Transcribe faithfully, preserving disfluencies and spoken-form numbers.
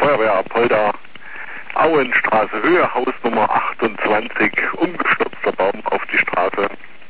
Feuerwehr Apolda, Auenstraße Höhe, Hausnummer achtundzwanzig, umgestürzter Baum auf die Straße.